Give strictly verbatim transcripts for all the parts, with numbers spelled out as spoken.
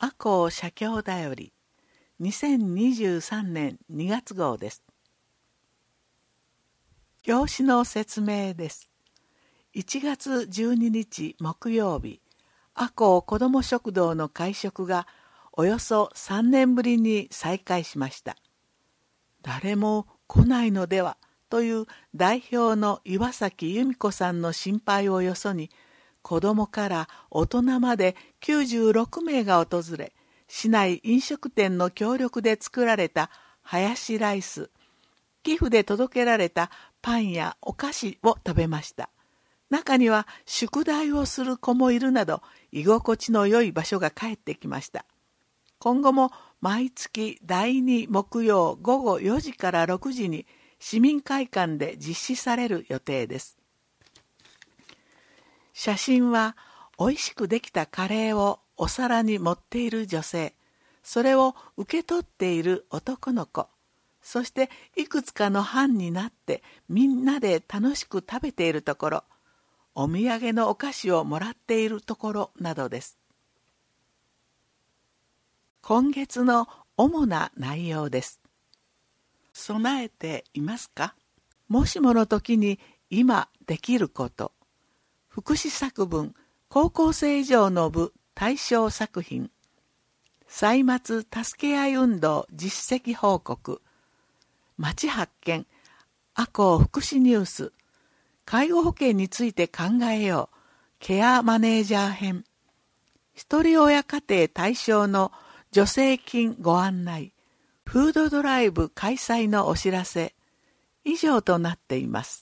赤穂社協だよりにせんにじゅうさんねんにがつ号です。表紙の説明です。いちがつじゅうににち木曜日、赤穂子ども食堂の会食がおよそさんねんぶりに再開しました。誰も来ないのではという代表の岩崎由美子さんの心配をよそに、子どもから大人まできゅうじゅうろくめいが訪れ、市内飲食店の協力で作られたハヤシライス、寄付で届けられたパンやお菓子を食べました。中には宿題をする子もいるなど、居心地の良い場所が帰ってきました。今後も毎月だいに木曜ごごよじからろくじに市民会館で実施される予定です。写真はおいしくできたカレーをお皿に盛っている女性、それを受け取っている男の子、そしていくつかの班になってみんなで楽しく食べているところ、お土産のお菓子をもらっているところなどです。今月の主な内容です。備えていますか？もしもの時に今できること。福祉作文、高校生以上の部対象作品。歳末助け合い運動実績報告。町発見、赤穂福祉ニュース。介護保険について考えよう。ケアマネージャー編。一人親家庭対象の助成金ご案内。フードドライブ開催のお知らせ。以上となっています。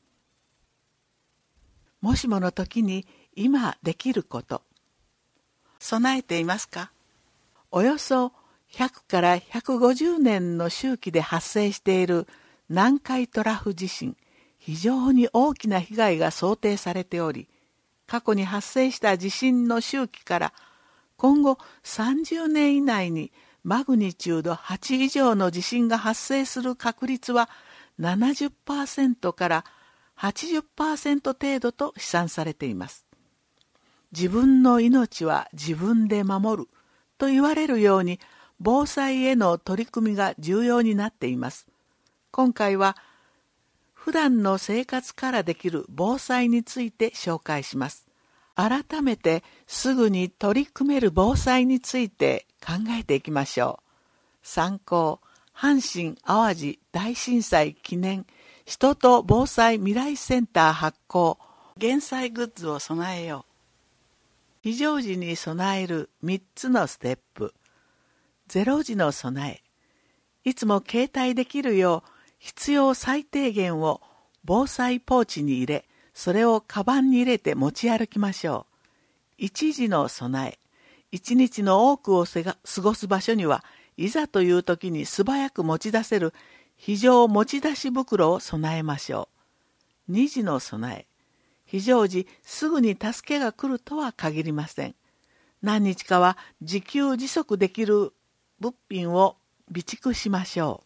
もしもの時に今できること。備えていますか？およそひゃくからひゃくごじゅうねんの周期で発生している南海トラフ地震、非常に大きな被害が想定されており、過去に発生した地震の周期から今後さんじゅうねん以内にマグニチュードはち以上の地震が発生する確率は ななじゅっパーセント からはちじゅっパーセント 程度と試算されています。自分の命は自分で守ると言われるように、防災への取り組みが重要になっています。今回は普段の生活からできる防災について紹介します。改めてすぐに取り組める防災について考えていきましょう。参考、阪神・淡路大震災記念人と防災未来センター発行、減災グッズを備えよう。非常時に備えるみっつのステップ。ゼロ時の備え。いつも携帯できるよう必要最低限を防災ポーチに入れ、それをカバンに入れて持ち歩きましょう。一時の備え。一日の多くを過ごす場所には、いざという時に素早く持ち出せる非常持ち出し袋を備えましょう。二時の備え。非常時すぐに助けが来るとは限りません。何日かは自給自足できる物品を備蓄しましょう。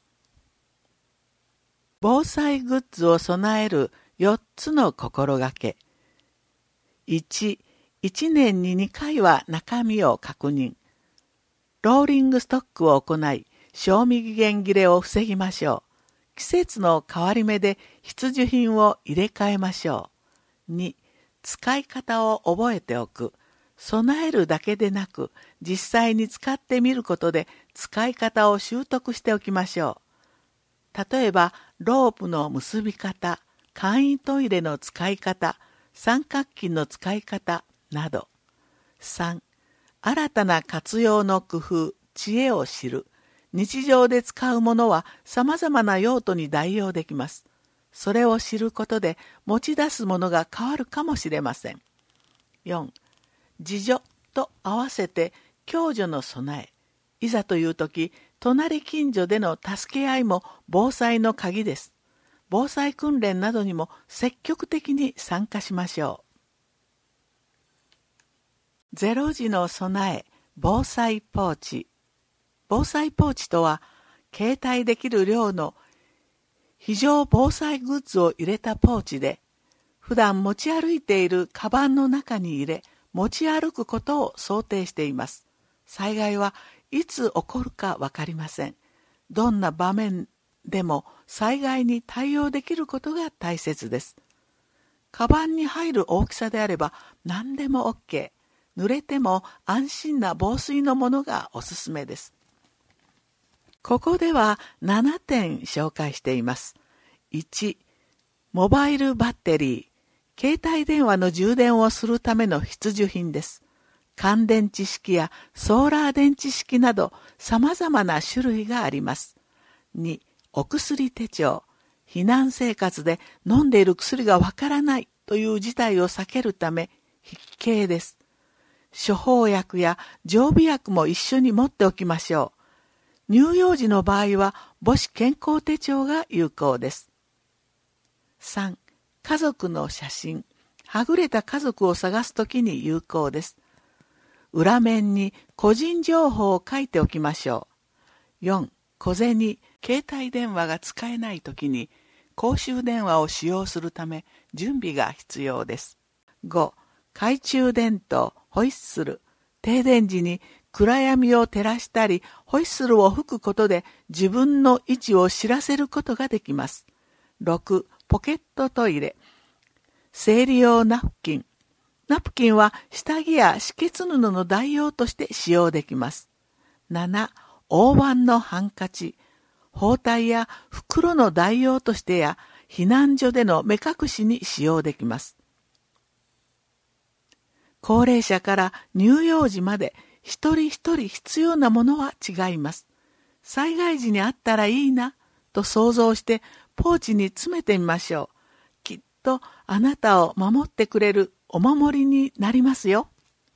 防災グッズを備えるよっつの心がけ。いち、いちねんににかいは中身を確認。ローリングストックを行い、賞味期限切れを防ぎましょう。季節の変わり目で必需品を入れ替えましょう。に、使い方を覚えておく。備えるだけでなく、実際に使ってみることで使い方を習得しておきましょう。例えば、ロープの結び方、簡易トイレの使い方、三角巾の使い方など。さん、新たな活用の工夫、知恵を知る。日常で使うものは様々な用途に代用できます。それを知ることで持ち出すものが変わるかもしれません。よん、自助と合わせて共助の備え。いざという時、隣近所での助け合いも防災の鍵です。防災訓練などにも積極的に参加しましょう。ゼロ時の備え、防災ポーチ。防災ポーチとは、携帯できる量の非常防災グッズを入れたポーチで、普段持ち歩いているカバンの中に入れ、持ち歩くことを想定しています。 災害はいつ起こるかわかりません。どんな場面でも災害に対応できることが大切です。カバンに入る大きさであれば何でも OK。濡れても安心な防水のものがおすすめです。ここではななてん紹介しています。いち、モバイルバッテリー。携帯電話の充電をするための必需品です。乾電池式やソーラー電池式など様々な種類があります。に、お薬手帳。避難生活で飲んでいる薬がわからないという事態を避けるため必携です。処方薬や常備薬も一緒に持っておきましょう。乳幼児の場合は母子健康手帳が有効です。さん、家族の写真。はぐれた家族を探すときに有効です。裏面に個人情報を書いておきましょう。よん、小銭。携帯電話が使えないときに公衆電話を使用するため準備が必要です。ご、懐中電灯、ホイッスル。停電時に暗闇を照らしたり、ホイッスルを吹くことで自分の位置を知らせることができます。ろく、ポケットトイレ。生理用ナプキン。ナプキンは下着や止血布の代用として使用できます。なな、大判のハンカチ。包帯や袋の代用としてや避難所での目隠しに使用できます。高齢者から乳幼児まで一人一人必要なものは違います。災害時にあったらいいなと想像してポーチに詰めてみましょう。きっとあなたを守ってくれるお守りになりますよ。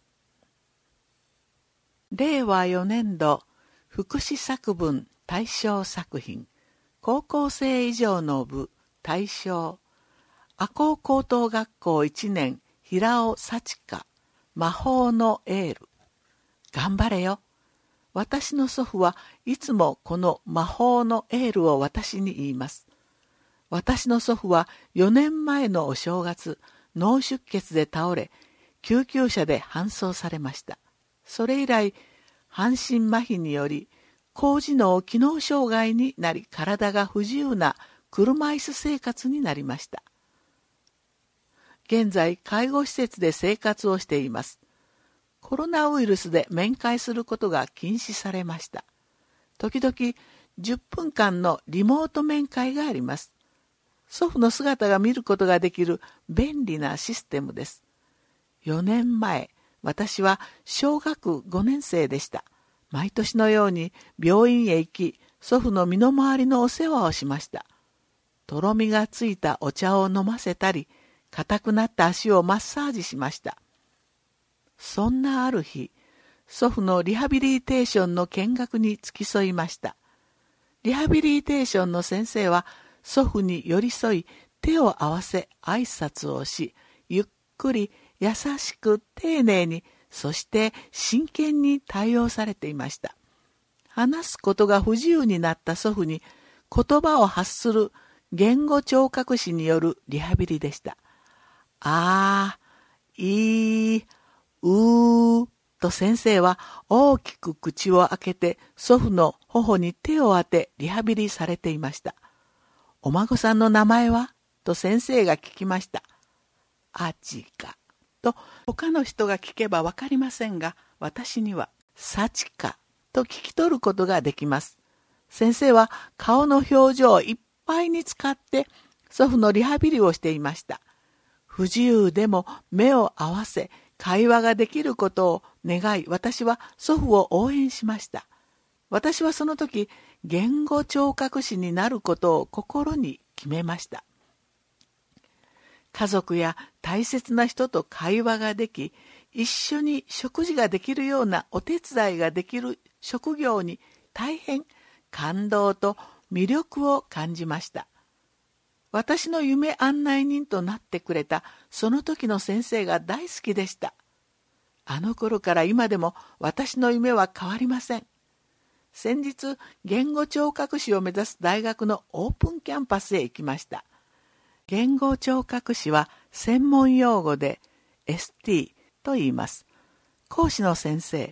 れいわよねんど福祉作文対象作品。高校生以上の部対象。赤穂高等学校いちねん平尾幸香。魔法のエール。頑張れよ。私の祖父はいつもこの魔法のエールを私に言います。私の祖父はよねんまえのお正月、脳出血で倒れ、救急車で搬送されました。それ以来、半身麻痺により、高次脳機能障害になり、体が不自由な車椅子生活になりました。現在、介護施設で生活をしています。コロナウイルスで面会することが禁止されました。時々、じゅっぷんかんのリモート面会があります。祖父の姿が見ることができる便利なシステムです。よねんまえ、私は小学ごねん生でした。毎年のように病院へ行き、祖父の身の回りのお世話をしました。とろみがついたお茶を飲ませたり、硬くなった足をマッサージしました。そんなある日、祖父のリハビリテーションの見学に付き添いました。リハビリテーションの先生は祖父に寄り添い、手を合わせ挨拶をし、ゆっくり優しく丁寧に、そして真剣に対応されていました。話すことが不自由になった祖父に言葉を発する言語聴覚士によるリハビリでした。あー、いー、うーと先生は大きく口を開けて祖父の頬に手を当てリハビリされていました。お孫さんの名前はと先生が聞きました。あちかと他の人が聞けばわかりませんが、私にはさちかと聞き取ることができます。先生は顔の表情をいっぱいに使って祖父のリハビリをしていました。不自由でも目を合わせ会話ができることを願い、私は祖父を応援しました。私はその時、言語聴覚士になることを心に決めました。家族や大切な人と会話ができ、一緒に食事ができるようなお手伝いができる職業に大変感動と魅力を感じました。私の夢案内人となってくれたその時の先生が大好きでした。あの頃から今でも私の夢は変わりません。先日、言語聴覚士を目指す大学のオープンキャンパスへ行きました。言語聴覚士は専門用語で エスティー と言います。講師の先生、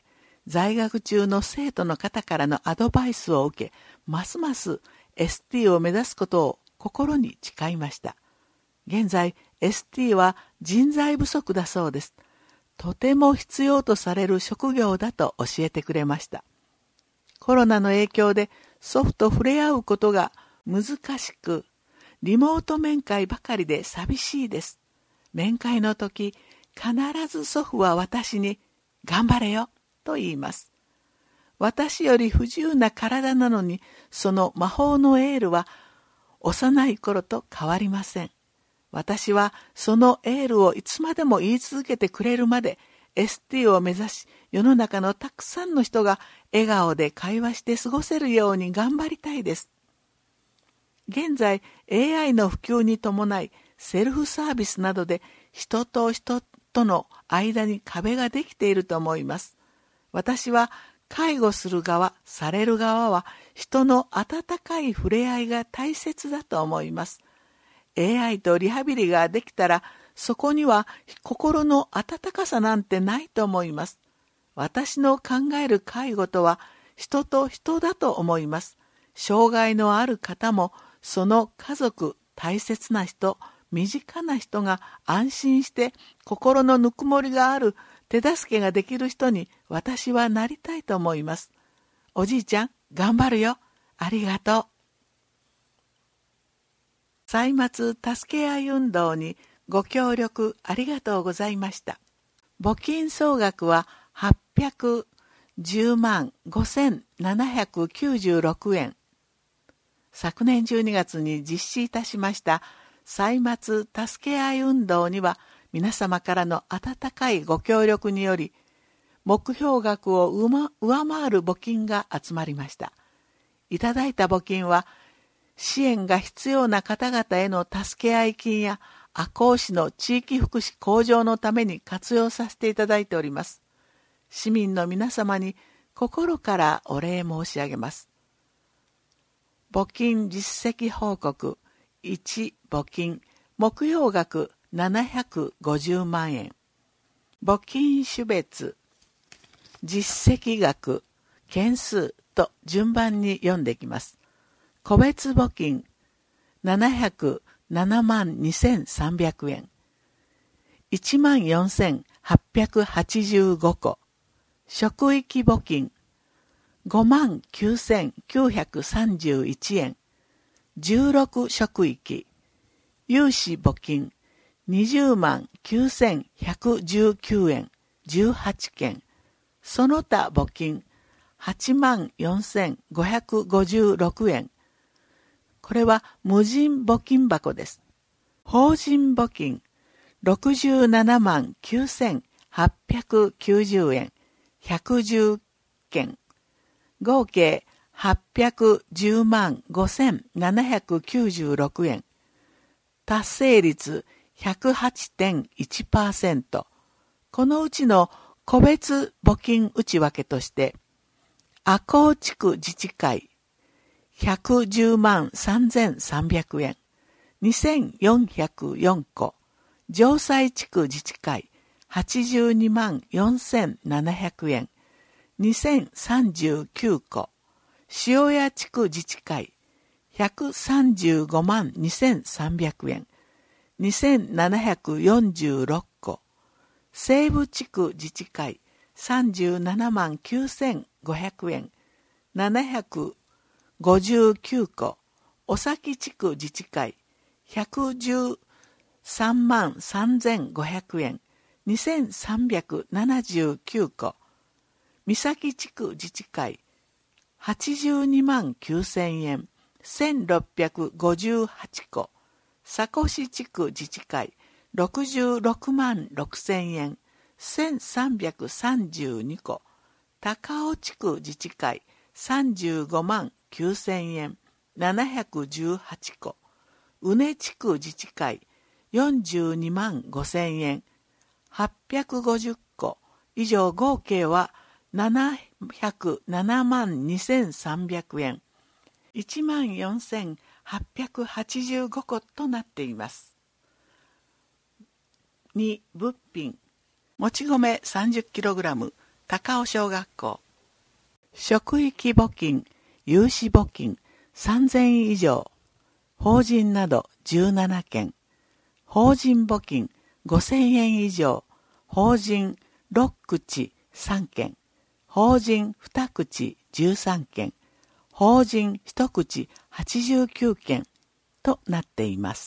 在学中の生徒の方からのアドバイスを受け、ますます エスティー を目指すことを心に誓いました。現在 エスティー は人材不足だそうです。とても必要とされる職業だと教えてくれました。コロナの影響で祖父と触れ合うことが難しく、リモート面会ばかりで寂しいです。面会の時、必ず祖父は私に頑張れよと言います。私より不自由な体なのに、その魔法のエールは幼い頃と変わりません。私はそのエールをいつまでも言い続けてくれるまで エスティー を目指し、世の中のたくさんの人が笑顔で会話して過ごせるように頑張りたいです。現在 エーアイ の普及に伴い、セルフサービスなどで人と人との間に壁ができていると思います。私は介護する側、される側は人の温かい触れ合いが大切だと思います。エーアイ とリハビリができたら、そこには心の温かさなんてないと思います。私の考える介護とは人と人だと思います。障害のある方も、その家族、大切な人、身近な人が安心して心のぬくもりがある手助けができる人に私はなりたいと思います。おじいちゃん、頑張るよ。ありがとう。歳末助け合い運動にご協力ありがとうございました。募金総額ははっぴゃくじゅうまんごせんななひゃくきゅうじゅうろくえん。昨年じゅうにがつに実施いたしました歳末助け合い運動には、皆様からの温かいご協力により、目標額を上回る募金が集まりました。いただいた募金は、支援が必要な方々への助け合い金や赤穂市の地域福祉向上のために活用させていただいております。市民の皆様に心からお礼申し上げます。募金実績報告いち募金目標額ななひゃくごじゅうまんえん。募金種別実績額件数と順番に読んでいきます。個別募金ななひゃくななまんにせんさんびゃくえん、いちまんよんせんはっぴゃくはちじゅうごこ、職域募金ごまんきゅうせんきゅうひゃくさんじゅういちえん、じゅうろく職域、有志募金にじゅうまんきゅうせんひゃくじゅうきゅうえん、じゅうはちけん、その他募金はちまんよんせんごひゃくごじゅうろくえん。これは無人募金箱です。法人募金ろくじゅうななまんきゅうせんはっぴゃくきゅうじゅうえん、ひゃくじゅっけん。合計はっぴゃくじゅうまんごせんななひゃくきゅうじゅうろくえん。達成率 ひゃくはちてんいちパーセント。このうちの個別募金内訳として、赤穂地区自治会ひゃくじゅうまんさんぜんさんびゃくえん、にせんよんひゃくよんこ、城西地区自治会はちじゅうにまんよんせんななひゃくえん、にせんさんじゅうきゅうこ、塩谷地区自治会ひゃくさんじゅうごまんにせんさんびゃくえん、にせんななひゃくよんじゅうろっこ、西部地区自治会さんじゅうななまんきゅうせんごひゃくえん、ななひゃくごじゅうきゅうこ、尾崎地区自治会ひゃくじゅうさんまんさんぜんごひゃくえん、にせんさんびゃくななじゅうきゅうこ、三崎地区自治会はちじゅうにまんきゅうせんえん、せんろっぴゃくごじゅうはちこ、佐古市地区自治会ろくじゅうろくまんろくせんえん、せんさんびゃくさんじゅうにこ、高尾地区自治会さんじゅうごまんきゅうせんえん、ななひゃくじゅうはちこ、宇根地区自治会よんじゅうにまんごせんえん、はっぴゃくごじゅっこ、以上合計はななひゃくななまんにせんさんびゃくえん、いちまんよんせんはっぴゃくはちじゅうごことなっています。に物品、もち米 さんじゅっキログラム、 高尾小学校。職域募金、有資募金さんぜんえん以上、法人などじゅうななけん、法人募金ごせんえん以上、法人ろくくちさんけん、法人にくちじゅうさんけん、法人いちくちはちじゅうきゅうけんとなっています。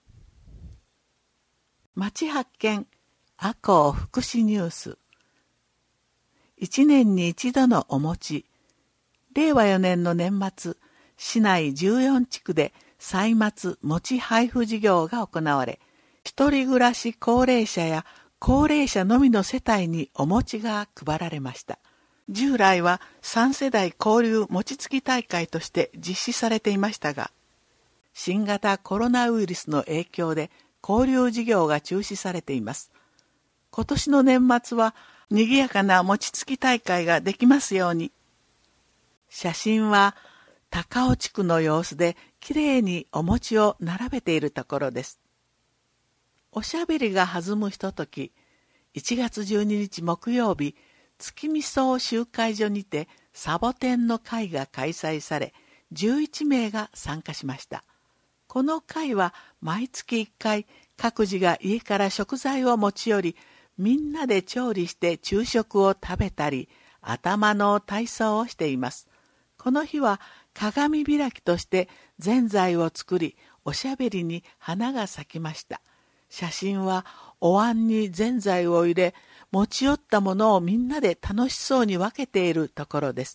町発見、赤穂福祉ニュース。一年に一度のお餅。れいわよねんの年末、市内じゅうよんちくで歳末餅配布事業が行われ、一人暮らし高齢者や高齢者のみの世帯にお餅が配られました。従来はさんせだい交流餅つき大会として実施されていましたが、新型コロナウイルスの影響で交流事業が中止されています。今年の年末は賑やかな餅つき大会ができますように。写真は高尾地区の様子できれいにお餅を並べているところです。おしゃべりが弾むひととき、いちがつじゅうににち木曜日、月見草集会所にてサボテンの会が開催され、じゅういちめいが参加しました。この会は毎月いっかい、各自が家から食材を持ち寄り、みんなで調理して昼食を食べたり、頭の体操をしています。この日は鏡開きとしてぜんざいを作り、おしゃべりに花が咲きました。写真はお椀にぜんざいを入れ、持ち寄ったものをみんなで楽しそうに分けているところです。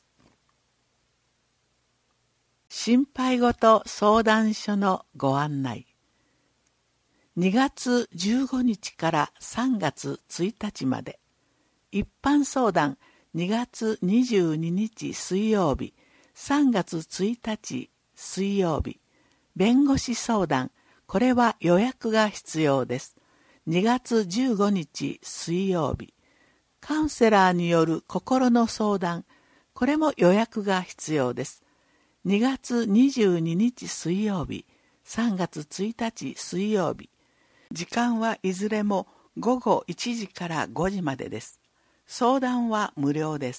心配事相談所のご案内。にがつじゅうごにちからさんがつついたちまで、一般相談にがつにじゅうににち水曜日、さんがつついたち水曜日、弁護士相談、これは予約が必要です。にがつじゅうごにち水曜日、カウンセラーによる心の相談、これも予約が必要です。にがつにじゅうににち水曜日、さんがつついたち水曜日、時間はいずれもごごいちじからごじまでです。相談は無料です。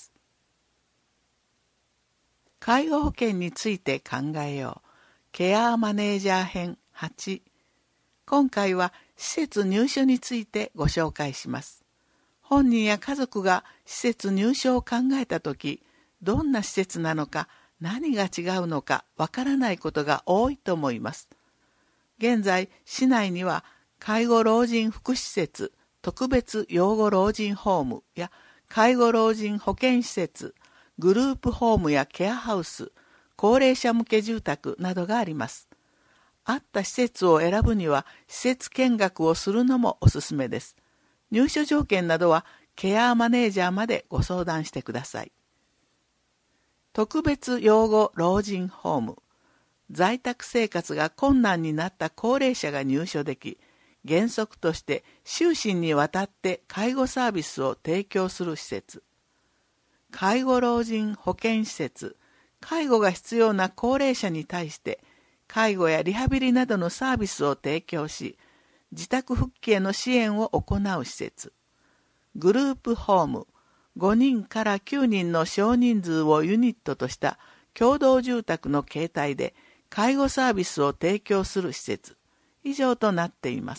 介護保険について考えよう。ケアマネージャー編はち。今回は施設入所についてご紹介します。本人や家族が施設入所を考えたとき、どんな施設なのか、何が違うのかわからないことが多いと思います。現在、市内には介護老人福祉施設、特別養護老人ホームや介護老人保健施設、グループホームやケアハウス、高齢者向け住宅などがあります。あった施設を選ぶには施設見学をするのもおすすめです。入所条件などはケアマネージャーまでご相談してください。特別養護老人ホーム。在宅生活が困難になった高齢者が入所でき、原則として終身にわたって介護サービスを提供する施設。介護老人保健施設。介護が必要な高齢者に対して介護やリハビリなどのサービスを提供し、自宅復帰への支援を行う施設。グループホーム。ごにんからきゅうにんの少人数をユニットとした共同住宅の形態で介護サービスを提供する施設。以上となっています。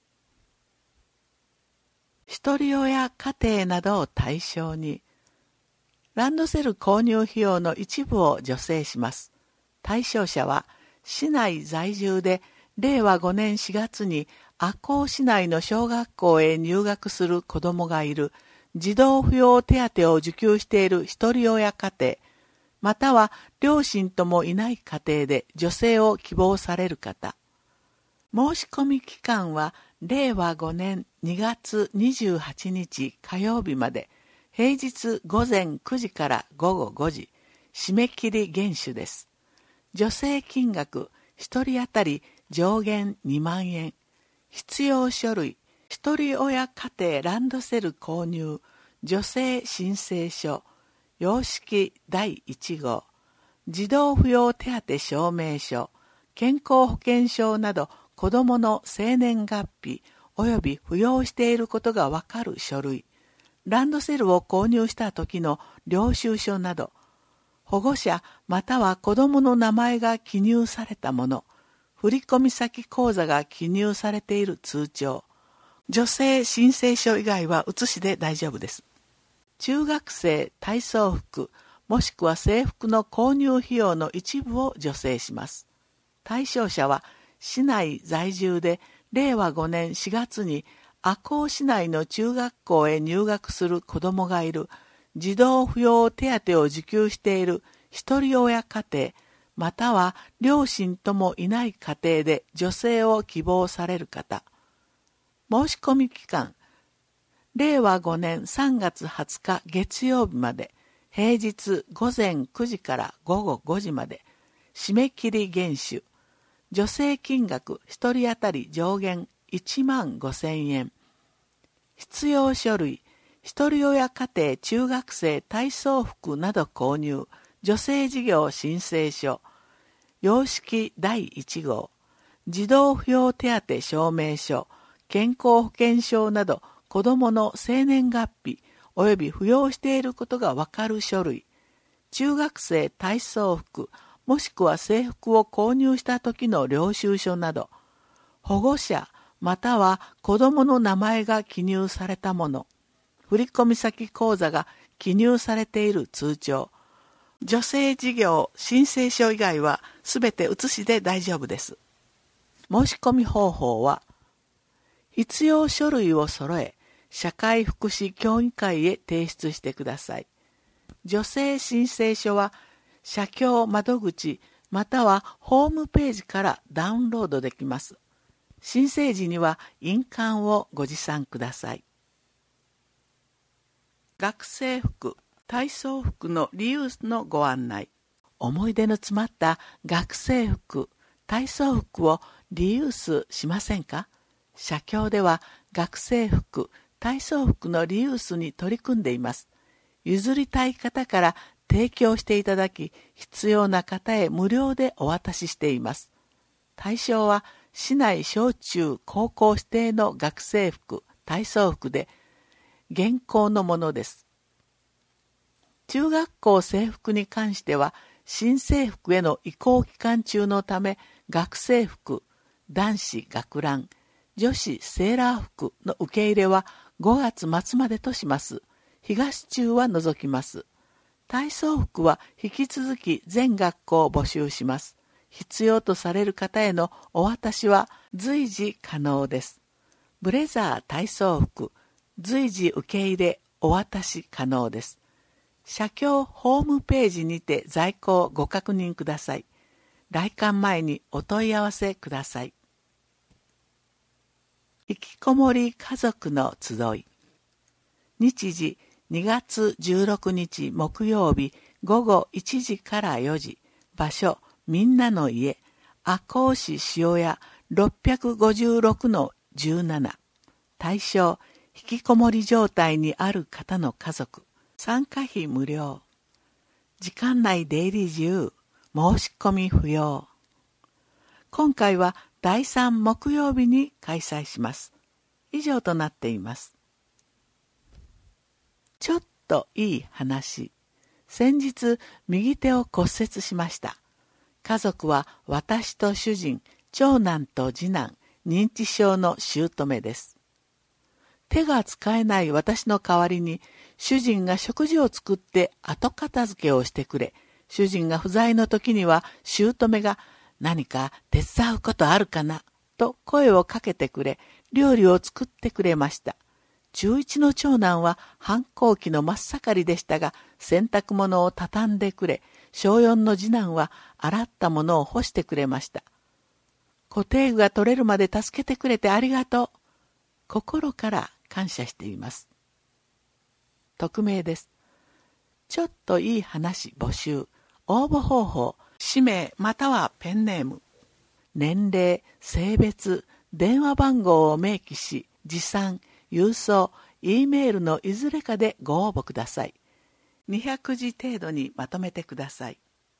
ひとり親家庭などを対象に、ランドセル購入費用の一部を助成します。対象者は、市内在住で、れいわごねんしがつに赤穂市内の小学校へ入学する子供がいる、児童扶養手当を受給しているひとり親家庭、または両親ともいない家庭で助成を希望される方。申し込み期間はれいわごねんにがつにじゅうはちにち火曜日まで、平日ごぜんくじからごごごじ、締め切り厳守です。助成金額ひとり当たり上限にまんえん。必要書類、ひとり親家庭ランドセル購入、助成申請書、様式だいいちごう、児童扶養手当証明書、健康保険証など子どもの生年月日及び扶養していることがわかる書類、 ランドセルを購入した時の領収書など、保護者または子供の名前が記入されたもの、振込先口座が記入されている通帳、女性申請書以外は写しで大丈夫です。中学生体操服もしくは制服の購入費用の一部を助成します。対象者は市内在住でれいわごねんしがつに赤穂市内の中学校へ入学する子供がいる児童扶養手当を受給している一人親家庭または両親ともいない家庭で助成を希望される方。申し込み期間れいわごねんさんがつはつか月曜日まで、平日ごぜんくじからごごごじまで、締め切り厳守、助成金額ひとり当たり上限いちまんごせんえん、必要書類、一人親家庭中学生体操服など購入、助成事業申請書、様式だいいち号、児童扶養手当証明書、健康保険証など子どもの生年月日および扶養していることがわかる書類、中学生体操服もしくは制服を購入した時の領収書など、保護者または子どもの名前が記入されたもの、振込先口座が記入されている通帳、助成事業申請書以外はすべて写しで大丈夫です。申し込み方法は、必要書類を揃え、社会福祉協議会へ提出してください。助成申請書は、社協窓口またはホームページからダウンロードできます。申請時には印鑑をご持参ください。学生服、体操服のリユースのご案内。思い出の詰まった学生服、体操服をリユースしませんか？社協では学生服、体操服のリユースに取り組んでいます。譲りたい方から提供していただき、必要な方へ無料でお渡ししています。対象は市内小中高校指定の学生服、体操服で、現行のものです。中学校制服に関しては、新制服への移行期間中のため、学生服、男子学ラン、女子セーラー服の受け入れはごがつまつまでとします。東中は除きます。体操服は引き続き全学校を募集します。必要とされる方へのお渡しは随時可能です。ブレザー体操服、随時受け入れお渡し可能です。社協ホームページにて在庫をご確認ください。来館前にお問い合わせください。引きこもり家族の集い。日時にがつじゅうろくにち木曜日ごごいちじからよじ。場所みんなの家、赤穂市塩屋 ろっぴゃくごじゅうろくのじゅうなな。対象引きこもり状態にある方の家族。参加費無料。時間内出入り自由。申し込み不要。今回はだいさん木曜日に開催します。以上となっています。ちょっといい話。先日右手を骨折しました。家族は私と主人、長男と次男、認知症の姑です。手が使えない私の代わりに主人が食事を作って後片付けをしてくれ、主人が不在の時には姑が何か手伝うことあるかなと声をかけてくれ、料理を作ってくれました。中一の長男は反抗期の真っ盛りでしたが、洗濯物を畳んでくれ、小四の次男は洗ったものを干してくれました。固定具が取れるまで助けてくれてありがとう。心から感謝しています。匿名です。ちょっといい話募集。応募方法、氏名またはペンネーム。年齢、性別、電話番号を明記し、持参、郵送、Eメールのいずれかでご応募ください。にひゃくじ程度にまとめてください。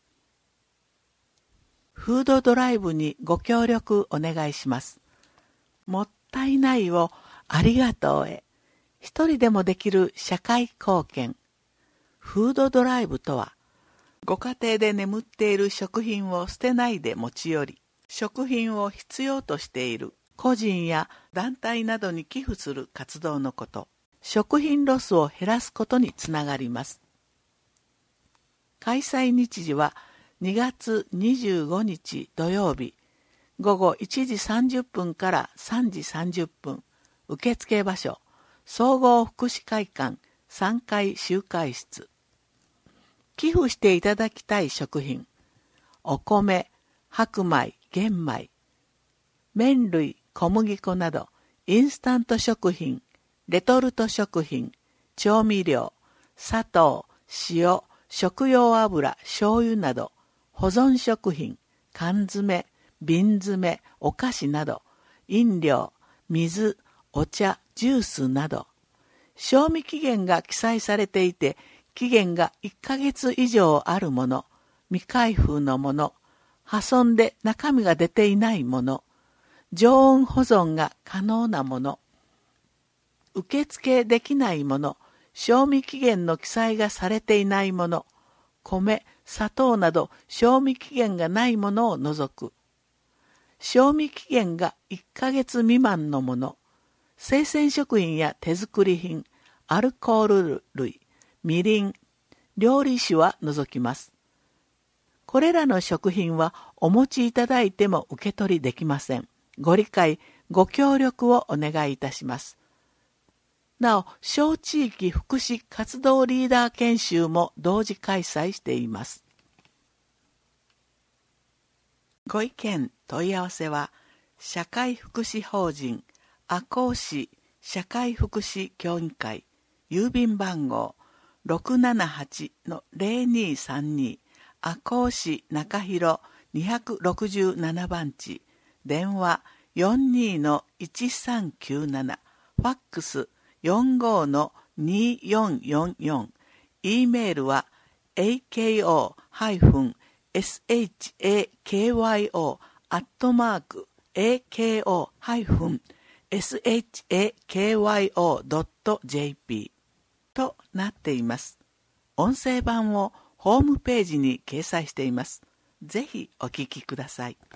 フードドライブにご協力お願いします。もったいないをありがとうへ。 一人でもできる社会貢献。フードドライブとは、ご家庭で眠っている食品を捨てないで持ち寄り、食品を必要としている個人や団体などに寄付する活動のこと。食品ロスを減らすことにつながります。開催日時はにがつにじゅうごにち土曜日、ごごいちじさんじゅっぷんからさんじさんじゅっぷん、受付場所、総合福祉会館さんかい集会室。寄付していただきたい食品、お米、白米、玄米、麺類、小麦粉など、インスタント食品、レトルト食品、調味料、砂糖、塩、食用油、醤油など、保存食品、缶詰、瓶詰、お菓子など、飲料、水、お茶、ジュースなど、賞味期限が記載されていて、期限がいっかげつ以上あるもの、未開封のもの、破損で中身が出ていないもの、常温保存が可能なもの、受付できないもの、賞味期限の記載がされていないもの、米、砂糖など賞味期限がないものを除く。賞味期限がいっかげつ未満のもの、生鮮食品や手作り品、アルコール類、みりん、料理酒は除きます。これらの食品はお持ちいただいても受け取りできません。ご理解、ご協力をお願いいたします。なお、小地域福祉活動リーダー研修も同時開催しています。ご意見、問い合わせは、社会福祉法人赤穂市社会福祉協議会、郵便番号 ろくななはちのぜろにさんに 赤穂市中広にひゃくろくじゅうななばんち、電話 よんにのいちさんきゅうなな、ファックス よんごのによんよんよん、E メールは エーケーオー エスエイチエーケーワイオー アットマーク エーケーオー エスエイチエーケーワイオー ドット ジェーピー となっています。音声版をホームページに掲載しています。ぜひお聞きください。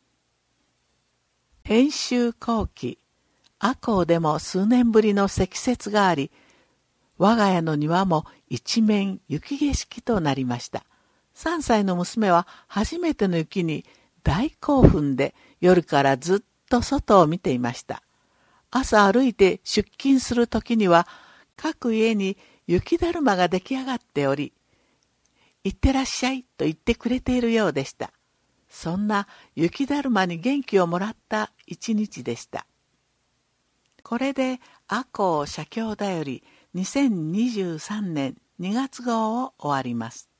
編集後期、赤穂でも数年ぶりの積雪があり、我が家の庭も一面雪景色となりました。さんさいの娘は初めての雪に大興奮で夜からずっと外を見ていました。朝歩いて出勤するときには各家に雪だるまが出来上がっており、行ってらっしゃいと言ってくれているようでした。そんな雪だるまに元気をもらった一日でした。これで赤穂社協だよりにせんにじゅうさんねんにがつ号を終わります。